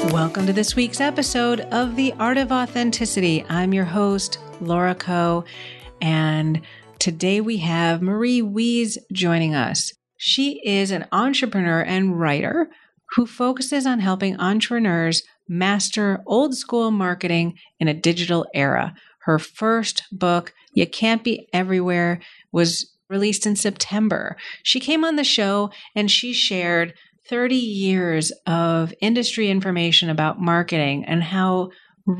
Welcome to this week's episode of The Art of Authenticity. I'm your host, Laura Coe, and today we have Marie Wies joining us. She is an entrepreneur and writer who focuses on helping entrepreneurs master old school marketing in a digital era. Her first book, You Can't Be Everywhere, was released in September. She came on the show and she shared 30 years of industry information about marketing and how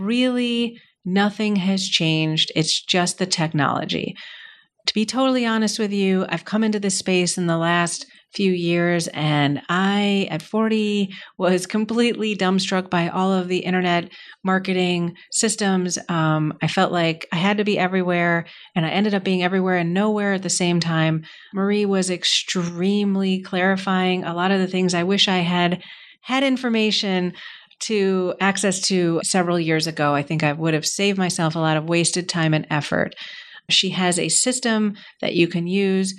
really nothing has changed. It's just the technology. To be totally honest with you, I've come into this space in the last few years, and I, at 40, was completely dumbstruck by all of the internet marketing systems. I felt like I had to be everywhere, and I ended up being everywhere and nowhere at the same time. Marie was extremely clarifying a lot of the things I wish I had information to access to several years ago. I think I would have saved myself a lot of wasted time and effort. She has a system that you can use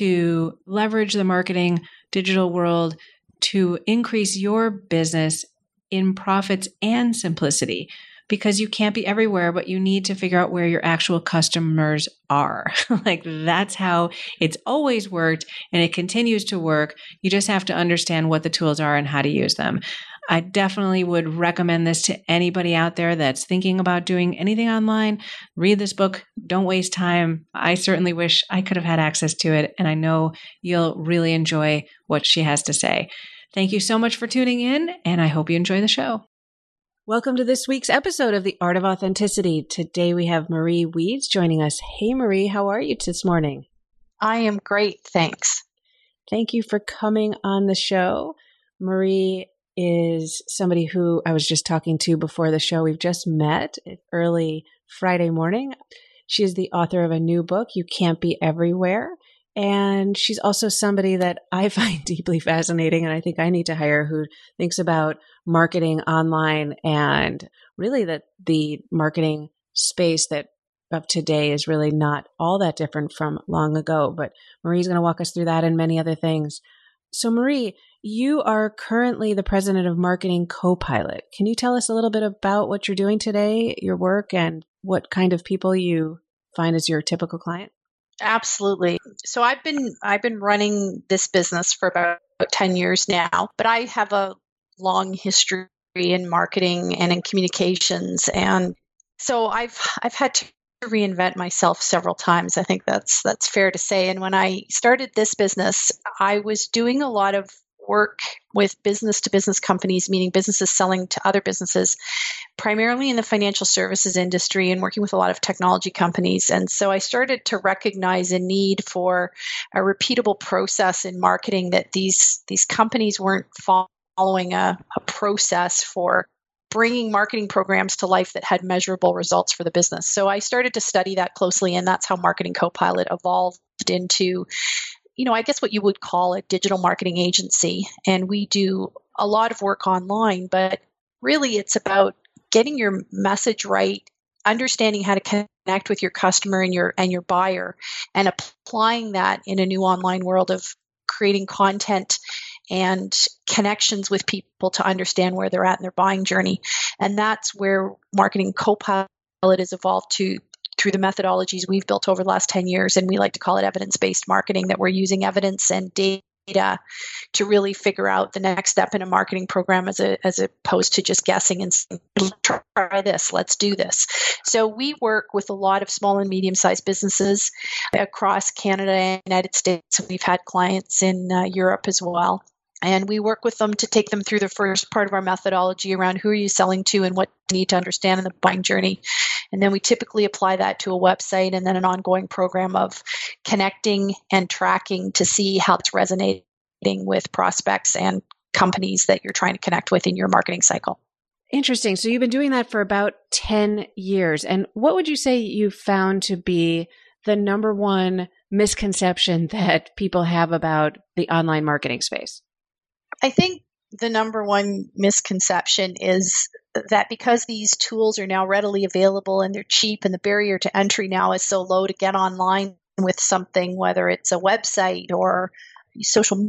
to leverage the marketing digital world to increase your business in profits and simplicity, because you can't be everywhere, but you need to figure out where your actual customers are. Like, that's how it's always worked, and it continues to work. You just have to understand what the tools are and how to use them. I definitely would recommend this to anybody out there that's thinking about doing anything online. Read this book. Don't waste time. I certainly wish I could have had access to it, and I know you'll really enjoy what she has to say. Thank you so much for tuning in, and I hope you enjoy the show. Welcome to this week's episode of The Art of Authenticity. Today we have Marie Wies joining us. Hey, Marie, how are you this morning? I am great, thanks. Thank you for coming on the show. Marie is somebody who I was just talking to before the show. We've just met early Friday morning. She is the author of a new book, You Can't Be Everywhere. And she's also somebody that I find deeply fascinating, and I think I need to hire, who thinks about marketing online, and really that the marketing space that of today is really not all that different from long ago. But Marie's going to walk us through that and many other things. So Marie, you are currently the president of Marketing Copilot. Can you tell us a little bit about what you're doing today, your work, and what kind of people you find as your typical client? Absolutely. So I've been running this business for about 10 years now, but I have a long history in marketing and in communications. And so I've had to reinvent myself several times. I think that's fair to say. And when I started this business, I was doing a lot of work with business to business companies, meaning businesses selling to other businesses, primarily in the financial services industry, and working with a lot of technology companies. And so I started to recognize a need for a repeatable process in marketing, that these companies weren't following a process for bringing marketing programs to life that had measurable results for the business. So I started to study that closely, and that's how Marketing Copilot evolved into, I guess what you would call a digital marketing agency. And we do a lot of work online, but really it's about getting your message right, understanding how to connect with your customer and your buyer, and applying that in a new online world of creating content and connections with people to understand where they're at in their buying journey. And that's where Marketing Copilot has evolved to, through the methodologies we've built over the last 10 years. And we like to call it evidence-based marketing, that we're using evidence and data to really figure out the next step in a marketing program, as opposed to just guessing and saying, try this, let's do this. So we work with a lot of small and medium-sized businesses across Canada and United States. We've had clients in Europe as well. And we work with them to take them through the first part of our methodology around who are you selling to and what you need to understand in the buying journey. And then we typically apply that to a website, and then an ongoing program of connecting and tracking to see how it's resonating with prospects and companies that you're trying to connect with in your marketing cycle. Interesting. So you've been doing that for about 10 years. And what would you say you found to be the number one misconception that people have about the online marketing space? I think the number one misconception is that because these tools are now readily available and they're cheap, and the barrier to entry now is so low to get online with something, whether it's a website or social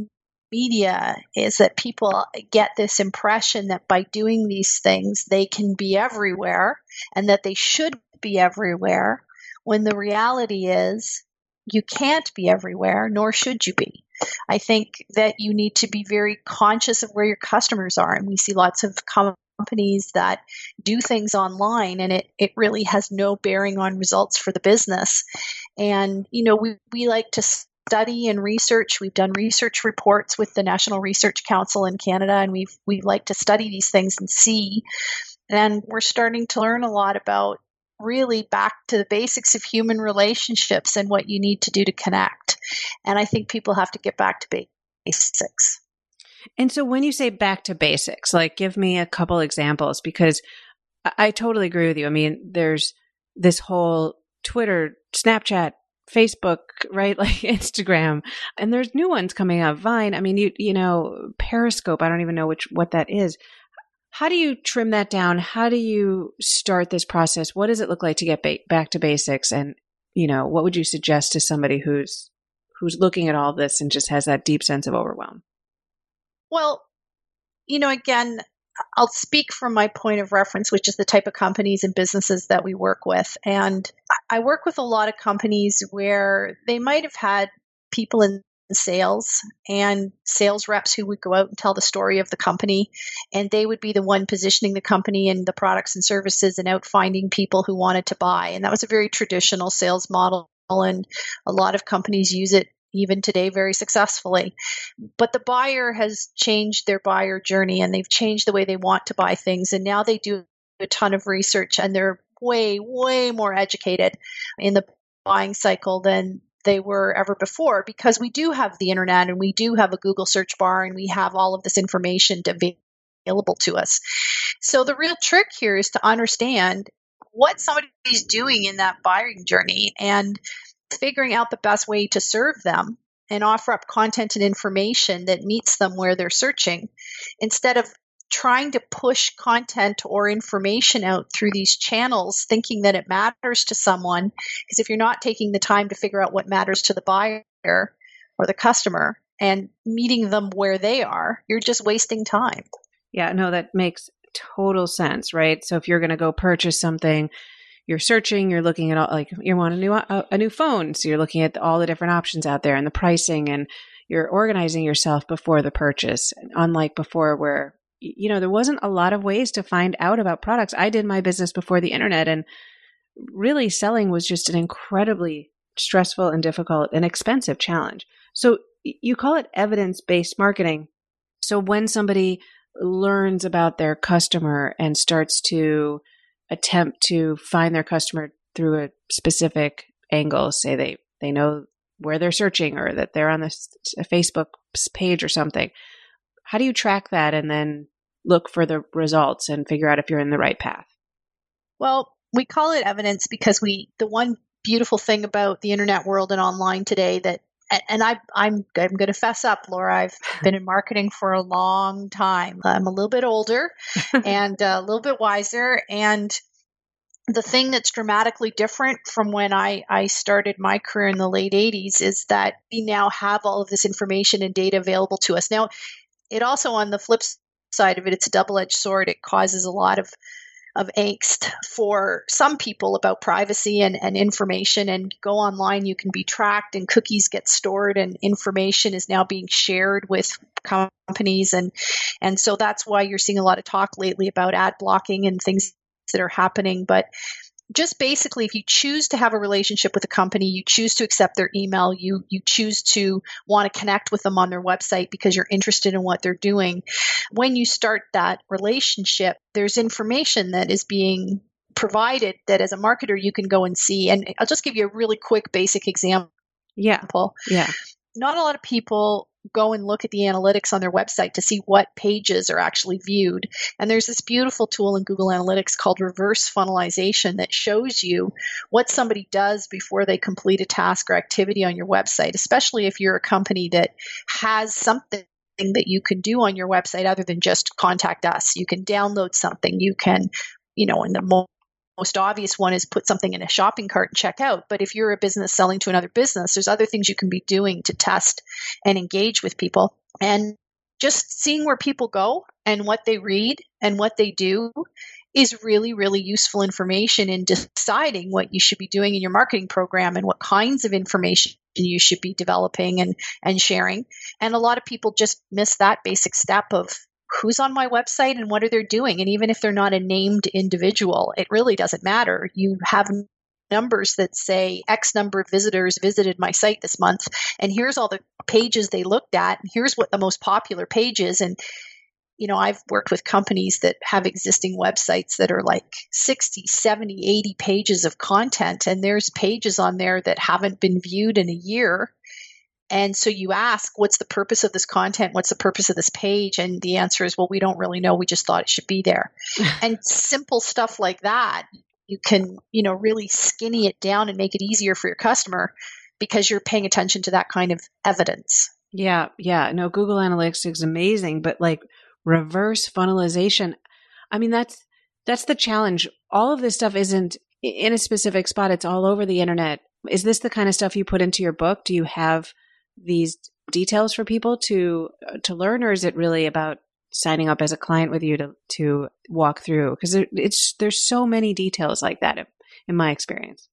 media is that people get this impression that by doing these things, they can be everywhere and that they should be everywhere, when the reality is you can't be everywhere, nor should you be. I think that you need to be very conscious of where your customers are. And we see lots of companies that do things online, and it really has no bearing on results for the business. And, we like to study and research. We've done research reports with the National Research Council in Canada, and we like to study these things and see. And we're starting to learn a lot about really back to the basics of human relationships and what you need to do to connect. And I think people have to get back to basics. And so when you say back to basics, like give me a couple examples, because I totally agree with you. I mean, there's this whole Twitter, Snapchat, Facebook, right? Like Instagram, and there's new ones coming up. Vine. I mean, Periscope. I don't even know what that is. How do you trim that down? How do you start this process? What does it look like to get back to basics? And, what would you suggest to somebody who's looking at all this and just has that deep sense of overwhelm? Well, again, I'll speak from my point of reference, which is the type of companies and businesses that we work with. And I work with a lot of companies where they might have had people in sales and sales reps who would go out and tell the story of the company, and they would be the one positioning the company and the products and services and out finding people who wanted to buy. And that was a very traditional sales model, and a lot of companies use it even today very successfully. But the buyer has changed their buyer journey, and they've changed the way they want to buy things. And now they do a ton of research, and they're way, way more educated in the buying cycle than they were ever before, because we do have the internet and we do have a Google search bar and we have all of this information available to us. So the real trick here is to understand what somebody's doing in that buying journey and figuring out the best way to serve them and offer up content and information that meets them where they're searching, instead of trying to push content or information out through these channels thinking that it matters to someone. Because if you're not taking the time to figure out what matters to the buyer or the customer and meeting them where they are, you're just wasting time. Yeah, no, that makes total sense, right? So if you're going to go purchase something, you're searching, you're looking at all, like you want a new phone. So you're looking at all the different options out there and the pricing, and you're organizing yourself before the purchase. Unlike before where, there wasn't a lot of ways to find out about products. I did my business before the internet, and really selling was just an incredibly stressful and difficult and expensive challenge. So you call it evidence-based marketing. So when somebody learns about their customer and starts to attempt to find their customer through a specific angle, say they know where they're searching or that they're on a Facebook page or something, how do you track that and then look for the results and figure out if you're in the right path? Well, we call it evidence because the one beautiful thing about the internet world and online today I'm going to fess up, Laura. I've been in marketing for a long time. I'm a little bit older and a little bit wiser. And the thing that's dramatically different from when I started my career in the late 80s is that we now have all of this information and data available to us. Now, it also, on the flip side of it, it's a double-edged sword. It causes a lot of angst for some people about privacy and information. And go online, you can be tracked and cookies get stored and information is now being shared with companies. And so that's why you're seeing a lot of talk lately about ad blocking and things that are happening. But just basically, if you choose to have a relationship with a company, you choose to accept their email, you choose to want to connect with them on their website because you're interested in what they're doing. When you start that relationship, there's information that is being provided that as a marketer you can go and see. And I'll just give you a really quick basic example. Yeah. Not a lot of people go and look at the analytics on their website to see what pages are actually viewed. And there's this beautiful tool in Google Analytics called reverse funnelization that shows you what somebody does before they complete a task or activity on your website, especially if you're a company that has something that you can do on your website other than just contact us. You can download something. You can, and the most obvious one is put something in a shopping cart and check out. But if you're a business selling to another business, there's other things you can be doing to test and engage with people. And just seeing where people go and what they read and what they do is really, really useful information in deciding what you should be doing in your marketing program and what kinds of information you should be developing and sharing. And a lot of people just miss that basic step of who's on my website and what are they doing. And even if they're not a named individual, it really doesn't matter. You have numbers that say X number of visitors visited my site this month, and here's all the pages they looked at, and here's what the most popular page is. And I've worked with companies that have existing websites that are like 60, 70, 80 pages of content, and there's pages on there that haven't been viewed in a year. And so you ask, what's the purpose of this content? What's the purpose of this page? And the answer is, well, we don't really know. We just thought it should be there. And simple stuff like that, you can, really skinny it down and make it easier for your customer because you're paying attention to that kind of evidence. Yeah. No, Google Analytics is amazing, but like reverse funnelization, I mean, that's the challenge. All of this stuff isn't in a specific spot. It's all over the internet. Is this the kind of stuff you put into your book? Do you have these details for people to learn, or is it really about signing up as a client with you to walk through? Because there's so many details like that in my experience.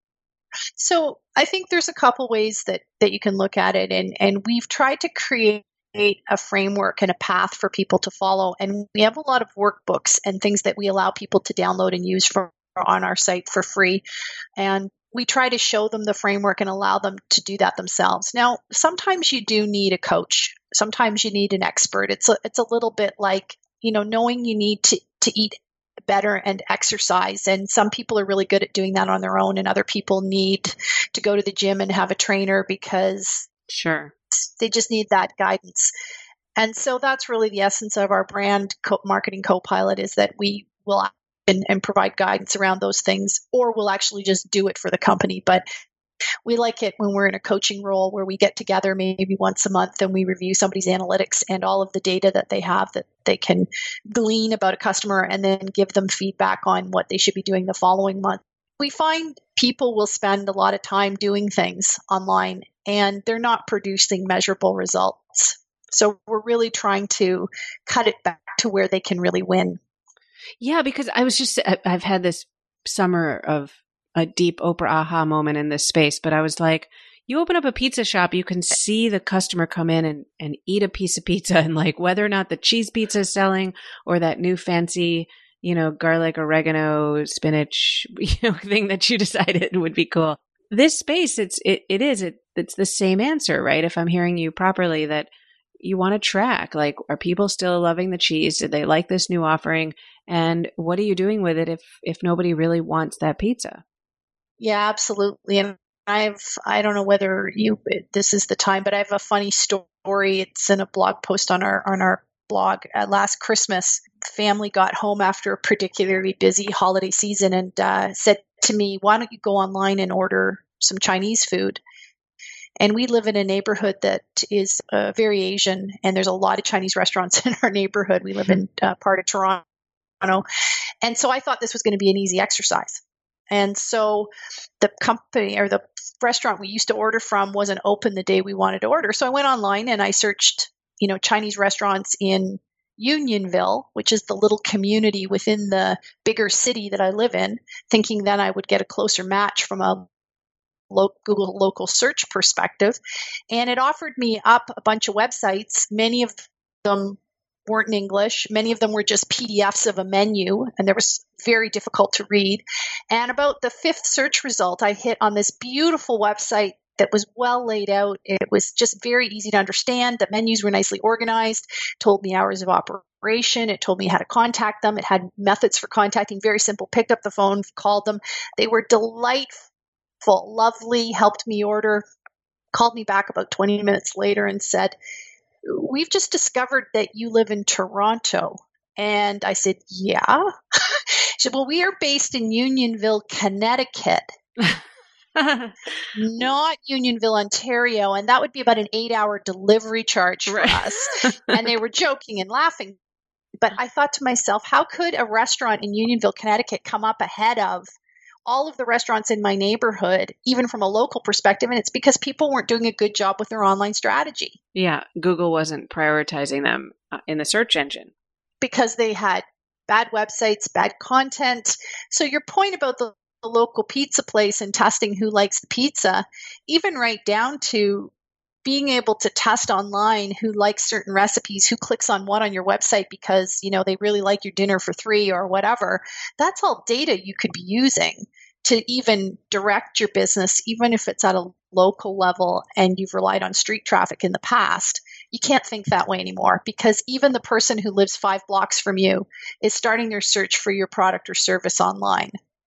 So I think there's a couple ways that you can look at it, and we've tried to create a framework and a path for people to follow. And we have a lot of workbooks and things that we allow people to download and use on our site for free. And we try to show them the framework and allow them to do that themselves. Now, sometimes you do need a coach. Sometimes you need an expert. It's a little bit like, knowing you need to eat better and exercise. And some people are really good at doing that on their own, and other people need to go to the gym and have a trainer because sure, they just need that guidance. And so that's really the essence of our brand marketing co-pilot, is that we will and provide guidance around those things, or we'll actually just do it for the company. But we like it when we're in a coaching role where we get together maybe once a month and we review somebody's analytics and all of the data that they have that they can glean about a customer, and then give them feedback on what they should be doing the following month. We find people will spend a lot of time doing things online and they're not producing measurable results. So we're really trying to cut it back to where they can really win. Yeah, because I've had this summer of a deep Oprah aha moment in this space, but I was like, you open up a pizza shop, you can see the customer come in and eat a piece of pizza, and like whether or not the cheese pizza is selling or that new fancy, garlic, oregano, spinach, thing that you decided would be cool. This space, it's the same answer, right? If I'm hearing you properly, that you want to track, like, are people still loving the cheese? Did they like this new offering? And what are you doing with it if nobody really wants that pizza? Yeah, absolutely. And I don't know whether this is the time, but I have a funny story. It's in a blog post on our blog. Last Christmas, family got home after a particularly busy holiday season and said to me, why don't you go online and order some Chinese food? And we live in a neighborhood that is very Asian, and there's a lot of Chinese restaurants in our neighborhood. We live in part of Toronto. And so I thought this was going to be an easy exercise. And so the company or the restaurant we used to order from wasn't open the day we wanted to order. So I went online and I searched, Chinese restaurants in Unionville, which is the little community within the bigger city that I live in, thinking then I would get a closer match from a Google local search perspective. And it offered me up a bunch of websites. Many of them weren't in English. Many of them were just PDFs of a menu, and there was very difficult to read. And about the fifth search result, I hit on this beautiful website that was well laid out. It was just very easy to understand. The menus were nicely organized, told me hours of operation. It told me how to contact them. It had methods for contacting, very simple. Picked up the phone, called them. They were delightful, lovely, helped me order, called me back about 20 minutes later and said, we've just discovered that you live in Toronto. And I said, yeah. She said, well, we are based in Unionville, Connecticut, not Unionville, Ontario. And that would be about an 8-hour delivery charge for us. And they were joking and laughing. But I thought to myself, how could a restaurant in Unionville, Connecticut come up ahead of all of the restaurants in my neighborhood, even from a local perspective. And it's because people weren't doing a good job with their online strategy. Yeah. Google wasn't prioritizing them in the search engine. Because they had bad websites, bad content. So your point about the local pizza place and testing who likes the pizza, even right down to being able to test online who likes certain recipes, who clicks on what on your website because, they really like your dinner for $3 or whatever. That's all data you could be using to even direct your business, even if it's at a local level and you've relied on street traffic in the past. You can't think that way anymore because even the person who lives 5 blocks from you is starting their search for your product or service online.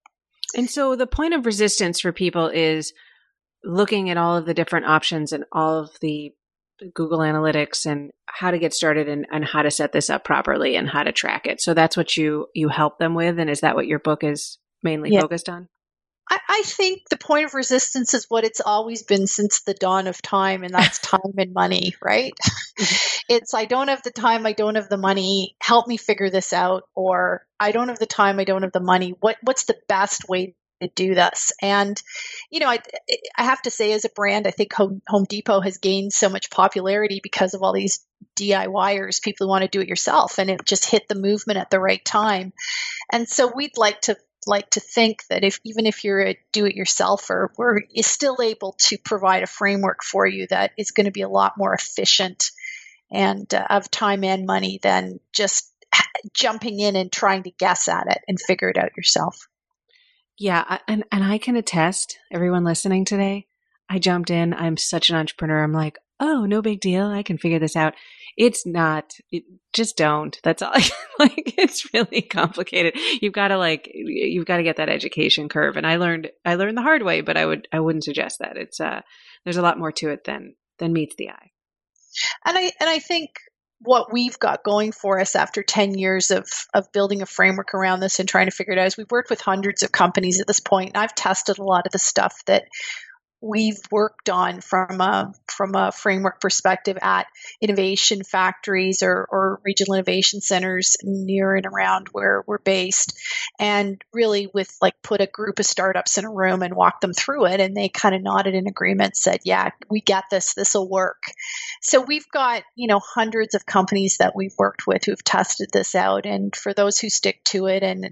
And so the point of resistance for people is looking at all of the different options and all of the Google Analytics and how to get started and how to set this up properly and how to track it. So that's what you help them with. And is that what your book is mainly focused on? I think the point of resistance is what it's always been since the dawn of time, and that's time and money, right? It's, I don't have the time, I don't have the money, help me figure this out, or I don't have the time, I don't have the money. What's the best way to do this? And, I have to say, as a brand, I think Home Depot has gained so much popularity because of all these DIYers, people who want to do it yourself, and it just hit the movement at the right time. And so we'd like to think that even if you're a do-it-yourselfer, we're still able to provide a framework for you that is going to be a lot more efficient and of time and money than just jumping in and trying to guess at it and figure it out yourself. Yeah, and I can attest, everyone listening today, I jumped in. I'm such an entrepreneur. I'm like, oh, no big deal. I can figure this out. It's not. Just don't. That's all. It's really complicated. You've got to get that education curve. And I learned the hard way, but I wouldn't suggest that. It's there's a lot more to it than meets the eye. And I think what we've got going for us after 10 years of building a framework around this and trying to figure it out is we've worked with hundreds of companies at this point. And I've tested a lot of the stuff that we've worked on from a framework perspective at innovation factories or regional innovation centers near and around where we're based, and really put a group of startups in a room and walk them through it, and they kind of nodded in agreement, said, yeah, we get this will work. So we've got hundreds of companies that we've worked with who've tested this out, and for those who stick to it and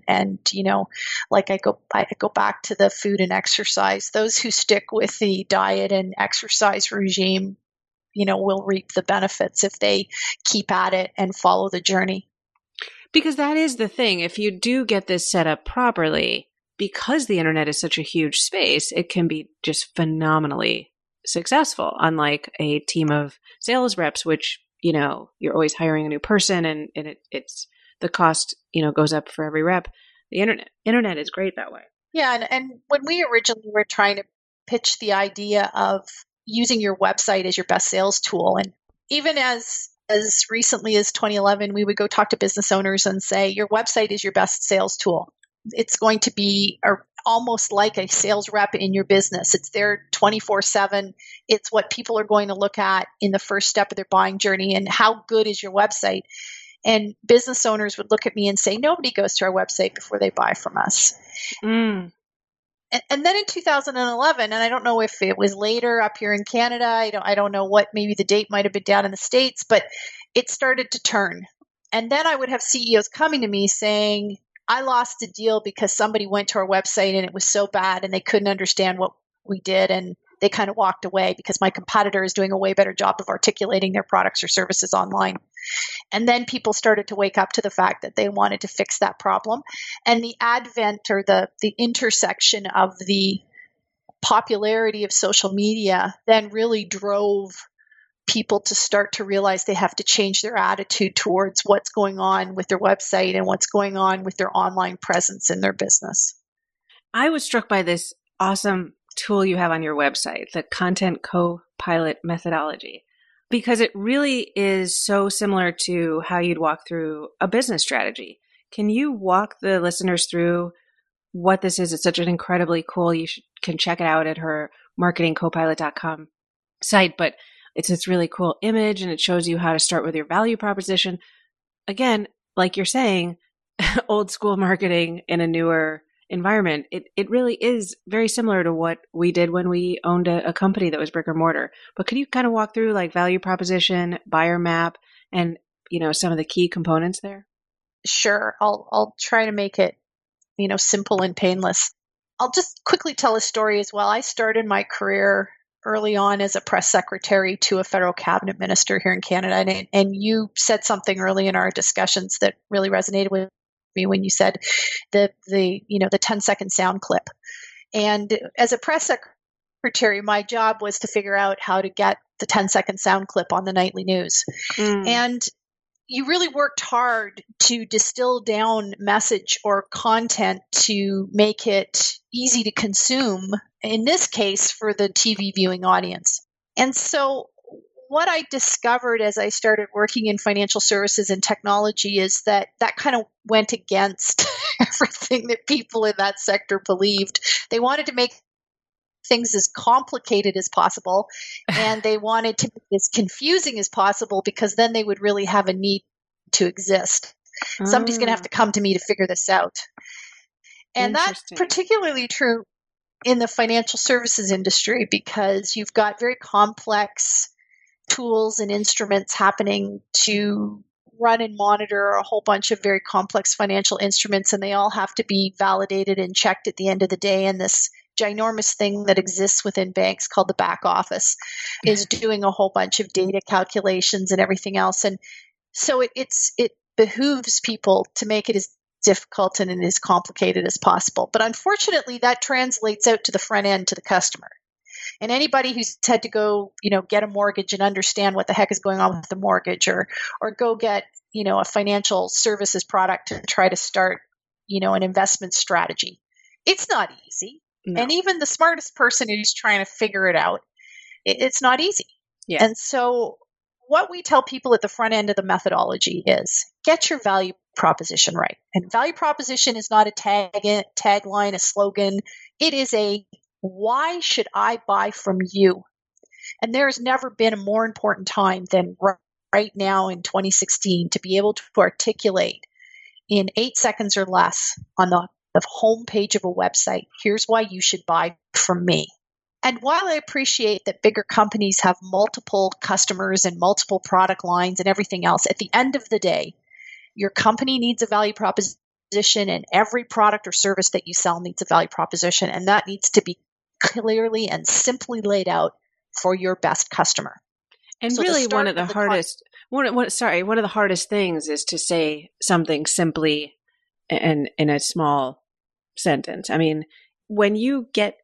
I go back to the food and exercise, those who stick with the diet and exercise regime, will reap the benefits if they keep at it and follow the journey. Because that is the thing. If you do get this set up properly, because the internet is such a huge space, it can be just phenomenally successful, unlike a team of sales reps, which, you're always hiring a new person and it's the cost, goes up for every rep. The internet is great that way. Yeah. And when we originally were trying to pitch the idea of using your website as your best sales tool, and even as recently as 2011, we would go talk to business owners and say, your website is your best sales tool. It's going to be almost like a sales rep in your business. It's there 24/7. It's what people are going to look at in the first step of their buying journey. And how good is your website? And business owners would look at me and say, nobody goes to our website before they buy from us. Mm. And then in 2011, and I don't know if it was later up here in Canada, I don't know what, maybe the date might have been down in the States, but it started to turn. And then I would have CEOs coming to me saying, I lost a deal because somebody went to our website and it was so bad and they couldn't understand what we did, and they kind of walked away because my competitor is doing a way better job of articulating their products or services online. And then people started to wake up to the fact that they wanted to fix that problem. And the advent or the intersection of the popularity of social media then really drove people to start to realize they have to change their attitude towards what's going on with their website and what's going on with their online presence in their business. I was struck by this awesome tool you have on your website, the Content Co-Pilot methodology, because it really is so similar to how you'd walk through a business strategy. Can you walk the listeners through what this is? It's such an incredibly cool, can check it out at her marketingcopilot.com site, but it's this really cool image and it shows you how to start with your value proposition. Again, like you're saying, old school marketing in a newer environment, it really is very similar to what we did when we owned a company that was brick or mortar. But could you kind of walk through like value proposition, buyer map, and some of the key components there? Sure. I'll try to make it, simple and painless. I'll just quickly tell a story as well. I started my career early on as a press secretary to a federal cabinet minister here in Canada. And you said something early in our discussions that really resonated with me when you said the 10-second sound clip. And as a press secretary, my job was to figure out how to get the 10-second sound clip on the nightly news. And you really worked hard to distill down message or content to make it easy to consume, in this case, for the TV viewing audience. And so what I discovered as I started working in financial services and technology is that kind of went against everything that people in that sector believed. They wanted to make things as complicated as possible, and they wanted to make it as confusing as possible, because then they would really have a need to exist. Somebody's going to have to come to me to figure this out. And that's particularly true in the financial services industry, because you've got very complex tools and instruments happening to run and monitor a whole bunch of very complex financial instruments, and they all have to be validated and checked at the end of the day. And this ginormous thing that exists within banks called the back office is doing a whole bunch of data calculations and everything else. And so it behooves people to make it as difficult and as complicated as possible. But unfortunately, that translates out to the front end, to the customer. And anybody who's had to go, get a mortgage and understand what the heck is going on with the mortgage, or go get, a financial services product to try to start, an investment strategy. It's not easy. No. And even the smartest person who's trying to figure it out, it's not easy. Yeah. And so what we tell people at the front end of the methodology is get your value proposition right. And value proposition is not a tagline, a slogan. It is a why should I buy from you? And there has never been a more important time than right now in 2016 to be able to articulate in 8 seconds or less on the home page of a website, here's why you should buy from me. And while I appreciate that bigger companies have multiple customers and multiple product lines and everything else, at the end of the day, your company needs a value proposition, and every product or service that you sell needs a value proposition. And that needs to be clearly and simply laid out for your best customer. And so really one of the hardest things is to say something simply and in a small sentence. I mean, when you get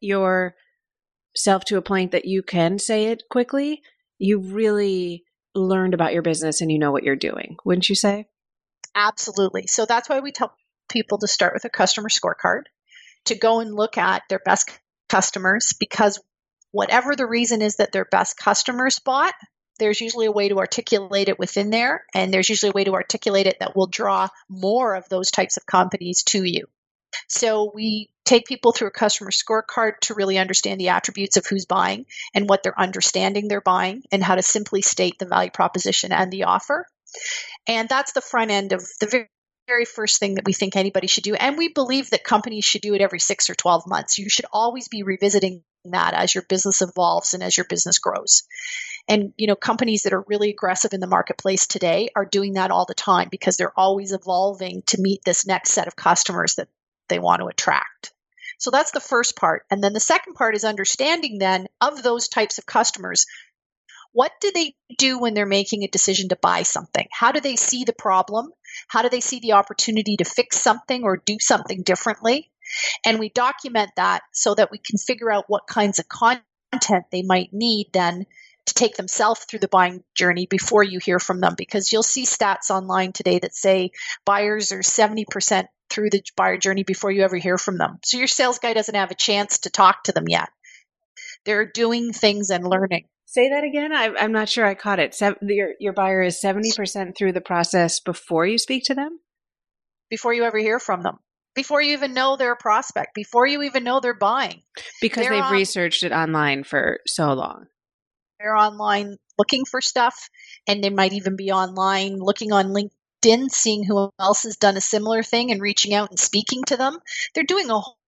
yourself to a point that you can say it quickly, you really learned about your business and you know what you're doing, wouldn't you say? Absolutely. So that's why we tell people to start with a customer scorecard, to go and look at their best customers, because whatever the reason is that their best customers bought, there's usually a way to articulate it within there, and there's usually a way to articulate it that will draw more of those types of companies to you. So we take people through a customer scorecard to really understand the attributes of who's buying and what they're understanding they're buying, and how to simply state the value proposition and the offer. And that's the front end of the very first thing that we think anybody should do. And we believe that companies should do it every 6 or 12 months. You should always be revisiting that as your business evolves and as your business grows. And, companies that are really aggressive in the marketplace today are doing that all the time, because they're always evolving to meet this next set of customers that they want to attract. So that's the first part. And then the second part is understanding then of those types of customers, what do they do when they're making a decision to buy something? How do they see the problem? How do they see the opportunity to fix something or do something differently? And we document that so that we can figure out what kinds of content they might need then to take themselves through the buying journey before you hear from them. Because you'll see stats online today that say buyers are 70% through the buyer journey before you ever hear from them. So your sales guy doesn't have a chance to talk to them yet. They're doing things and learning. Say that again. I'm not sure I caught it. Your buyer is 70% through the process before you speak to them? Before you ever hear from them. Before you even know they're a prospect. Before you even know they're buying. Because they've researched it online for so long. They're online looking for stuff, and they might even be online looking on LinkedIn, seeing who else has done a similar thing and reaching out and speaking to them. They're doing a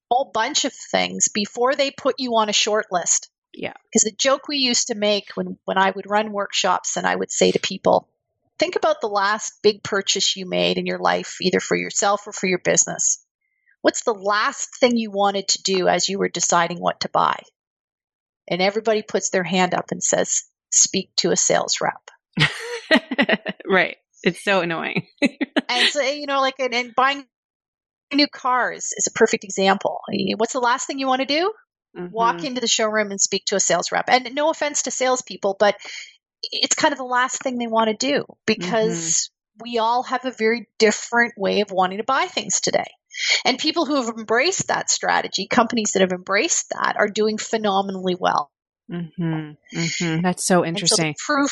whole bunch of things before they put you on a short list. Yeah. Because the joke we used to make when I would run workshops and I would say to people, think about the last big purchase you made in your life, either for yourself or for your business. What's the last thing you wanted to do as you were deciding what to buy? And everybody puts their hand up and says, speak to a sales rep. Right. It's so annoying. And so, and buying new cars is a perfect example. What's the last thing you want to do? Mm-hmm. Walk into the showroom and speak to a sales rep. And no offense to salespeople, but it's kind of the last thing they want to do because we all have a very different way of wanting to buy things today. And people who have embraced that strategy, companies that have embraced that, are doing phenomenally well. That's so interesting. And so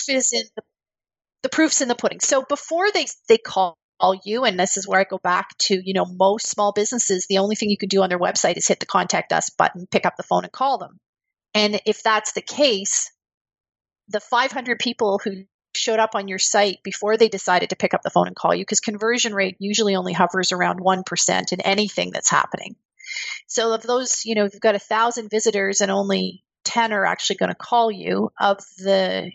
the proof's in the pudding. So before they call you, and this is where I go back to, most small businesses, the only thing you can do on their website is hit the contact us button, pick up the phone and call them. And if that's the case, the 500 people who showed up on your site before they decided to pick up the phone and call you, because conversion rate usually only hovers around 1% in anything that's happening. So of those, you've got 1,000 visitors and only 10 are actually going to call you. Of the,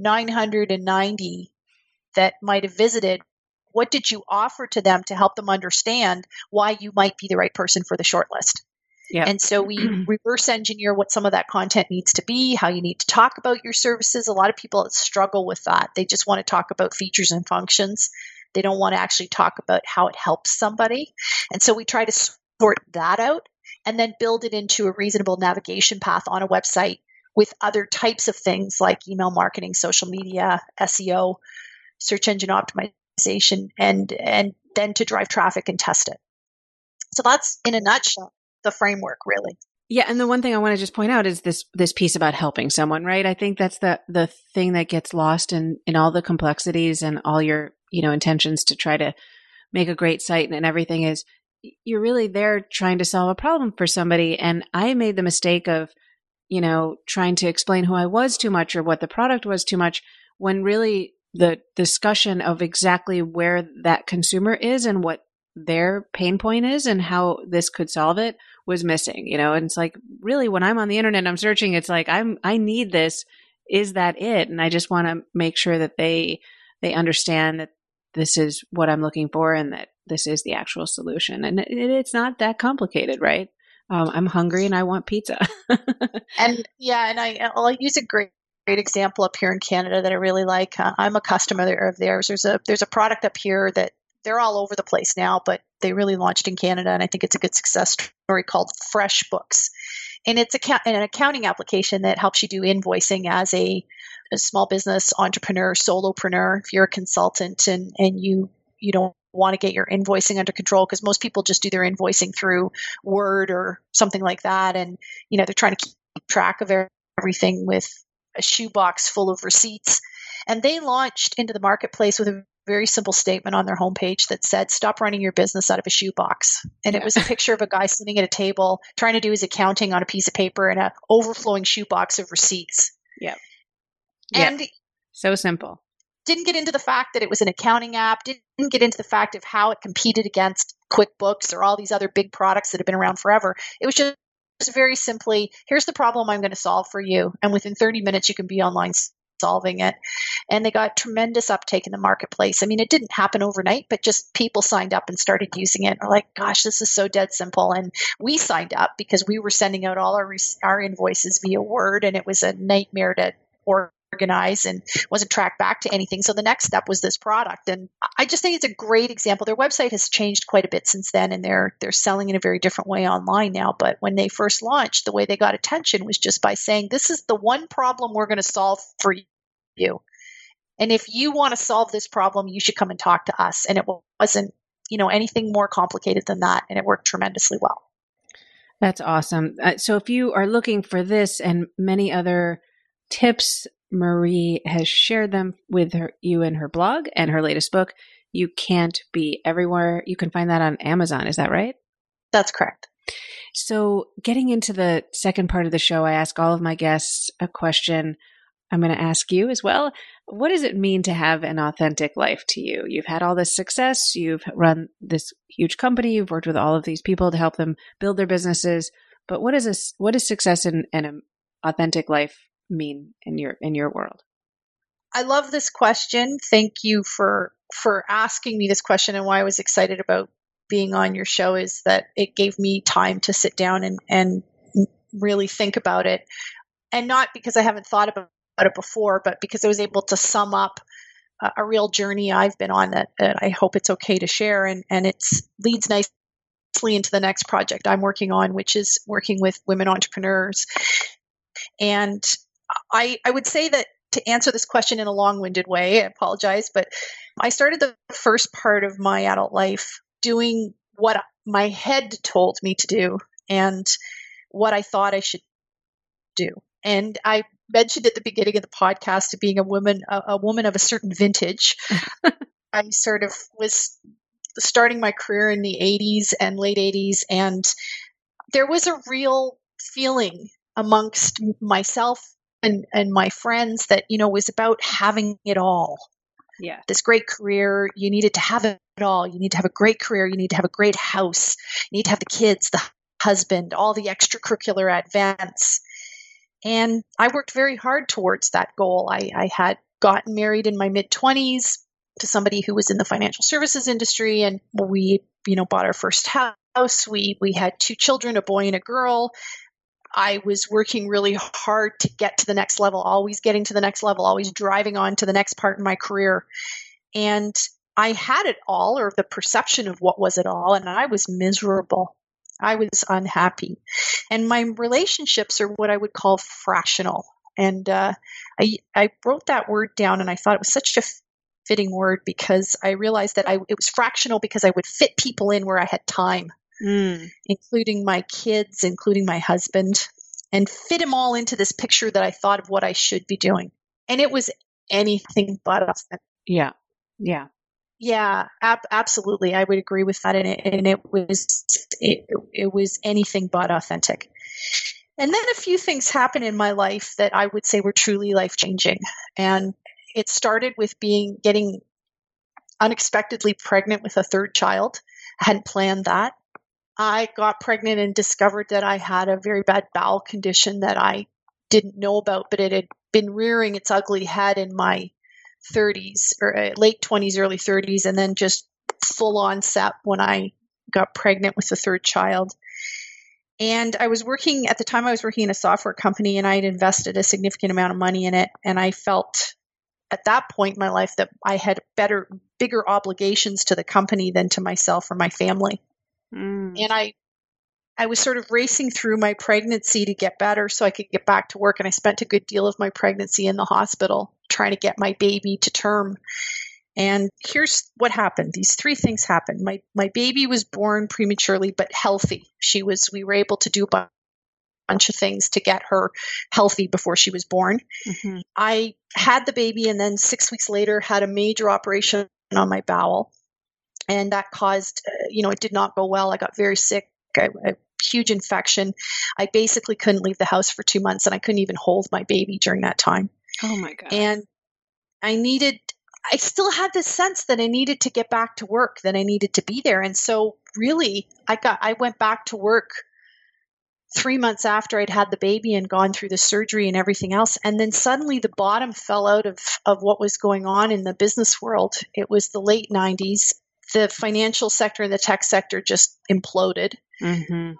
990 that might have visited, what did you offer to them to help them understand why you might be the right person for the shortlist? Yep. And so we reverse engineer what some of that content needs to be, how you need to talk about your services. A lot of people struggle with that. They just want to talk about features and functions. They don't want to actually talk about how it helps somebody. And so we try to sort that out and then build it into a reasonable navigation path on a website with other types of things like email marketing, social media, SEO, search engine optimization, and then to drive traffic and test it. So that's, in a nutshell, the framework, really. Yeah. And the one thing I want to just point out is this piece about helping someone, right? I think that's the thing that gets lost in all the complexities and all your, intentions to try to make a great site and everything is you're really there trying to solve a problem for somebody. And I made the mistake of, trying to explain who I was too much or what the product was too much, when really the discussion of exactly where that consumer is and what their pain point is and how this could solve it was missing, and it's like, really, when I'm on the internet and I'm searching, it's like, I need this. Is that it? And I just want to make sure that they understand that this is what I'm looking for and that this is the actual solution. And it's not that complicated, right? I'm hungry and I want pizza. And I'll use a great example up here in Canada that I really like. I'm a customer of theirs. There's a product up here that they're all over the place now, but they really launched in Canada, and I think it's a good success story, called FreshBooks. And it's an accounting application that helps you do invoicing as a small business entrepreneur, solopreneur. If you're a consultant and you don't want to get your invoicing under control, because most people just do their invoicing through Word or something like that, and they're trying to keep track of everything with a shoebox full of receipts. And they launched into the marketplace with a very simple statement on their homepage that said, stop running your business out of a shoebox. And It was a picture of a guy sitting at a table trying to do his accounting on a piece of paper and an overflowing shoebox of receipts. Yeah. And so simple. Didn't get into the fact that it was an accounting app, didn't get into the fact of how it competed against QuickBooks or all these other big products that have been around forever. It was just very simply, here's the problem I'm going to solve for you. And within 30 minutes, you can be online solving it. And they got tremendous uptake in the marketplace. I mean, it didn't happen overnight, but just people signed up and started using it. Are like, gosh, this is so dead simple. And we signed up because we were sending out all our invoices via Word, and it was a nightmare to organize and wasn't tracked back to anything. So the next step was this product. And I just think it's a great example. Their website has changed quite a bit since then, and they're selling in a very different way online now. But when they first launched, the way they got attention was just by saying, this is the one problem we're going to solve for you. And if you want to solve this problem, you should come and talk to us. And it wasn't, anything more complicated than that. And it worked tremendously well. That's awesome. So if you are looking for this and many other tips, Marie has shared them with you in her blog and her latest book, You Can't Be Everywhere. You can find that on Amazon. Is that right? That's correct. So getting into the second part of the show, I ask all of my guests a question. I'm going to ask you as well. what does it mean to have an authentic life to you? You've had all this success. You've run this huge company. You've worked with all of these people to help them build their businesses. But what does success and an authentic life mean in your world? I love this question. Thank you for asking me this question. And why I was excited about being on your show is that it gave me time to sit down and really think about it. And not because I haven't thought about it before, but because I was able to sum up a real journey I've been on that I hope it's okay to share. And it leads nicely into the next project I'm working on, which is working with women entrepreneurs. And I would say that to answer this question in a long-winded way, I apologize, but I started the first part of my adult life doing what my head told me to do and what I thought I should do. And I mentioned at the beginning of the podcast being a woman of a certain vintage. I sort of was starting my career in the 80s and late 80s, and there was a real feeling amongst myself and my friends that, was about having it all. Yeah. This great career, you needed to have it all. You need to have a great career. You need to have a great house. You need to have the kids, the husband, all the extracurricular advance. And I worked very hard towards that goal. I had gotten married in my mid-20s to somebody who was in the financial services industry, and we, bought our first house. We had 2 children, a boy and a girl. I was working really hard to get to the next level, always getting to the next level, always driving on to the next part in my career. And I had it all, or the perception of what was it all, and I was miserable. I was unhappy. And my relationships are what I would call fractional. And I wrote that word down, and I thought it was such a fitting word because I realized that it was fractional because I would fit people in where I had time. Including my kids, including my husband, and fit them all into this picture that I thought of what I should be doing. And it was anything but authentic. Yeah. Yeah, absolutely. I would agree with that. And it was anything but authentic. And then a few things happened in my life that I would say were truly life-changing. And it started with getting unexpectedly pregnant with a 3rd child. I hadn't planned that. I got pregnant and discovered that I had a very bad bowel condition that I didn't know about, but it had been rearing its ugly head in my 30s or late 20s, early 30s, and then just full onset when I got pregnant with the 3rd child. And at the time I was working in a software company, and I had invested a significant amount of money in it. And I felt at that point in my life that I had bigger obligations to the company than to myself or my family. And I was sort of racing through my pregnancy to get better so I could get back to work. And I spent a good deal of my pregnancy in the hospital trying to get my baby to term. And here's what happened. These 3 things happened. My baby was born prematurely, but healthy. We were able to do a bunch of things to get her healthy before she was born. Mm-hmm. I had the baby, and then 6 weeks later had a major operation on my bowel. And that caused, it did not go well. I got very sick, a huge infection. I basically couldn't leave the house for 2 months, and I couldn't even hold my baby during that time. Oh my God. And I still had this sense that I needed to get back to work, that I needed to be there. And so really, I went back to work 3 months after I'd had the baby and gone through the surgery and everything else. And then suddenly the bottom fell out of what was going on in the business world. It was the late 90s. The financial sector and the tech sector just imploded. Mm-hmm.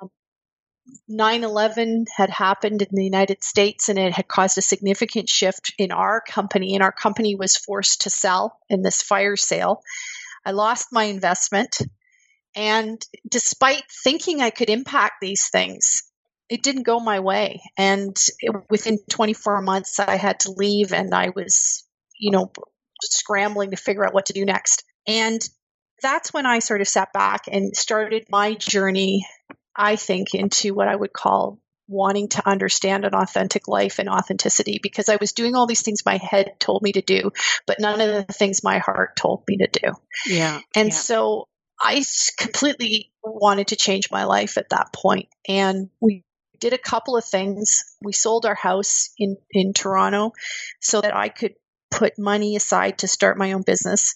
9/11 had happened in the United States, and it had caused a significant shift in our company, and our company was forced to sell in this fire sale. I lost my investment, and despite thinking I could impact these things, it didn't go my way. And within 24 months, I had to leave, and I was, scrambling to figure out what to do next. And that's when I sort of sat back and started my journey, I think, into what I would call wanting to understand an authentic life and authenticity, because I was doing all these things my head told me to do, but none of the things my heart told me to do. Yeah. And so I completely wanted to change my life at that point. And we did a couple of things. We sold our house in Toronto so that I could put money aside to start my own business.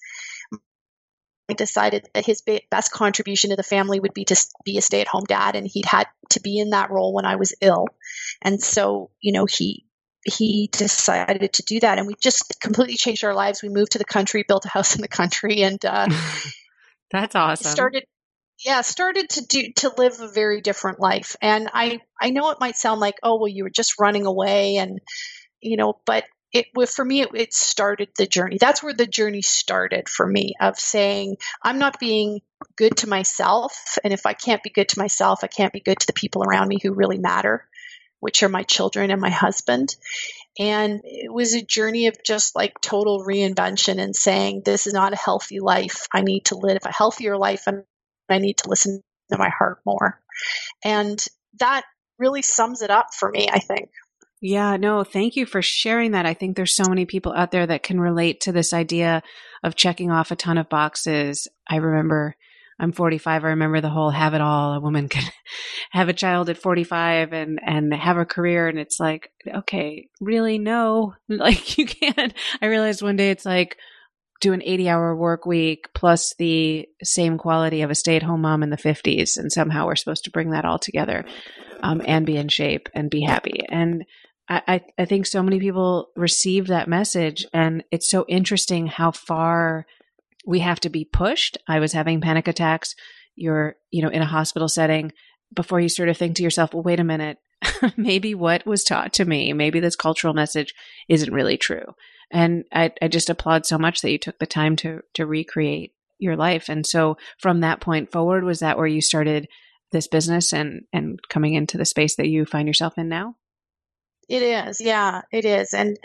I decided that his best contribution to the family would be to be a stay-at-home dad, and he'd had to be in that role when I was ill. And so, he decided to do that, and we just completely changed our lives. We moved to the country, built a house in the country, and that's awesome. Started to live a very different life. And I know it might sound like, oh, well, you were just running away, and but for me, it started the journey. That's where the journey started for me, of saying, I'm not being good to myself. And if I can't be good to myself, I can't be good to the people around me who really matter, which are my children and my husband. And it was a journey of just like total reinvention and saying, this is not a healthy life. I need to live a healthier life, and I need to listen to my heart more. And that really sums it up for me, I think. Yeah, no, thank you for sharing that. I think there's so many people out there that can relate to this idea of checking off a ton of boxes. I'm 45. I remember the whole have it all. A woman can have a child at 45 and have a career. And it's like, okay, really? No, like you can't. I realized one day it's like do an 80-hour work week plus the same quality of a stay-at-home mom in the 50s. And somehow we're supposed to bring that all together and be in shape and be happy. And I think so many people receive that message, and it's so interesting how far we have to be pushed. I was having panic attacks. You're, in a hospital setting before you sort of think to yourself, well, wait a minute, maybe what was taught to me, maybe this cultural message isn't really true. And I just applaud so much that you took the time to recreate your life. And so from that point forward, was that where you started this business and coming into the space that you find yourself in now? It is. Yeah, it is. And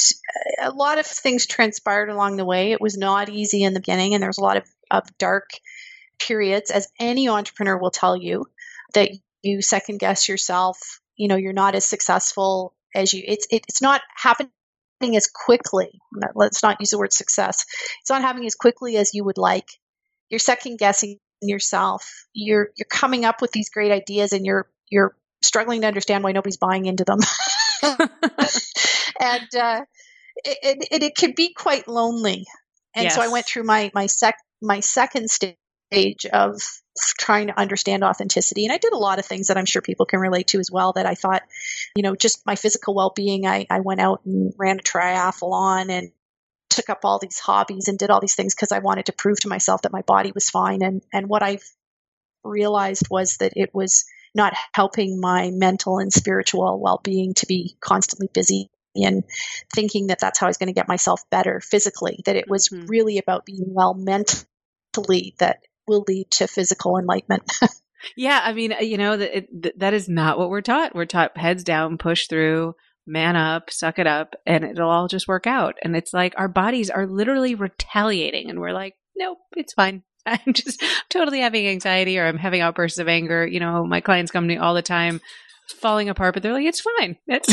a lot of things transpired along the way. It was not easy in the beginning, and there was a lot of dark periods, as any entrepreneur will tell you, that you second guess yourself. You're not as successful as you. It's not happening as quickly. Let's not use the word success. It's not happening as quickly as you would like. You're second guessing yourself. You're coming up with these great ideas, and you're struggling to understand why nobody's buying into them. And it can be quite lonely. And yes. So I went through my second stage of trying to understand authenticity. And I did a lot of things that I'm sure people can relate to as well, that I thought, just my physical well-being. I went out and ran a triathlon and took up all these hobbies and did all these things because I wanted to prove to myself that my body was fine. And what I've realized was that it was not helping my mental and spiritual well-being to be constantly busy and thinking that that's how I was going to get myself better physically, that it was really about being well mentally that will lead to physical enlightenment. Yeah. I mean, that is not what we're taught. We're taught heads down, push through, man up, suck it up, and it'll all just work out. And it's like our bodies are literally retaliating, and we're like, nope, it's fine. I'm just totally having anxiety, or I'm having outbursts of anger. My clients come to me all the time falling apart, but they're like, it's fine. It's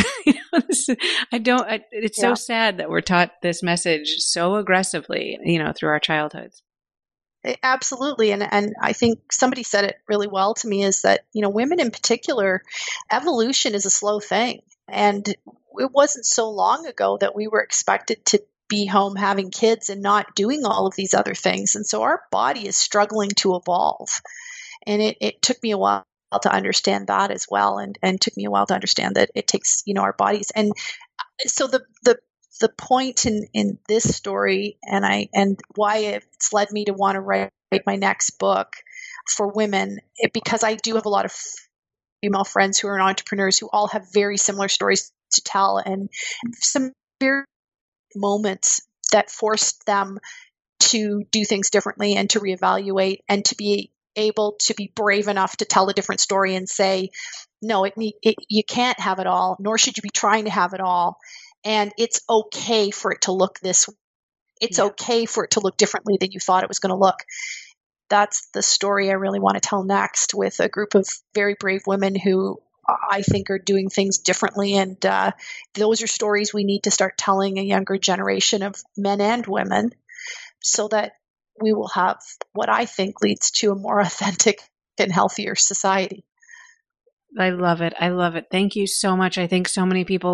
so sad that we're taught this message so aggressively, through our childhoods. Absolutely. And I think somebody said it really well to me, is that, women in particular, evolution is a slow thing. And it wasn't so long ago that we were expected to be home having kids and not doing all of these other things. And so our body is struggling to evolve. And it took me a while to understand that as well. And took me a while to understand that it takes, our bodies. And so the point in this story and why it's led me to want to write my next book for women, because I do have a lot of female friends who are entrepreneurs who all have very similar stories to tell, and some very moments that forced them to do things differently and to reevaluate and to be able to be brave enough to tell a different story and say, no, you can't have it all, nor should you be trying to have it all. And it's okay for it to look this way. It's okay for it to look differently than you thought it was going to look. That's the story I really want to tell next, with a group of very brave women who I think are doing things differently. And those are stories we need to start telling a younger generation of men and women, so that we will have what I think leads to a more authentic and healthier society. I love it. I love it. Thank you so much. I think so many people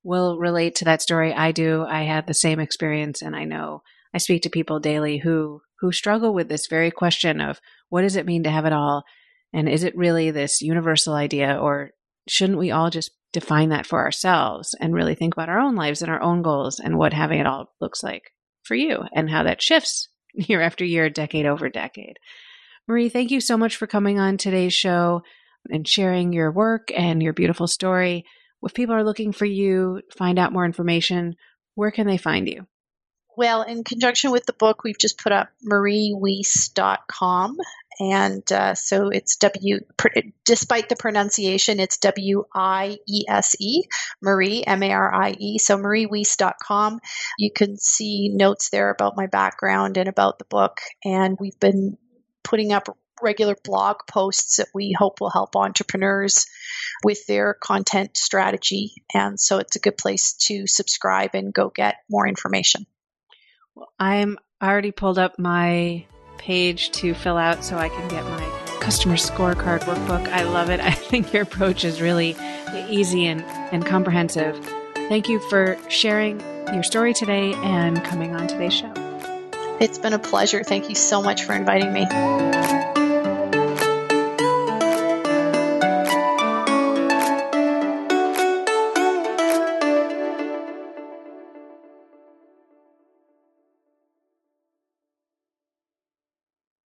will relate to that story. I do. I had the same experience, and I know I speak to people daily who struggle with this very question of what does it mean to have it all? And is it really this universal idea, or shouldn't we all just define that for ourselves and really think about our own lives and our own goals and what having it all looks like for you and how that shifts year after year, decade over decade. Marie, thank you so much for coming on today's show and sharing your work and your beautiful story. If people are looking for you, find out more information, where can they find you? Well, in conjunction with the book, we've just put up mariewiese.com. And so it's despite the pronunciation, it's W-I-E-S-E, Marie, M-A-R-I-E. So mariewiese.com. You can see notes there about my background and about the book. And we've been putting up regular blog posts that we hope will help entrepreneurs with their content strategy. And so it's a good place to subscribe and go get more information. Well, I'm already pulled up my page to fill out so I can get my customer scorecard workbook. I love it. I think your approach is really easy and comprehensive. Thank you for sharing your story today and coming on today's show. It's been a pleasure. Thank you so much for inviting me.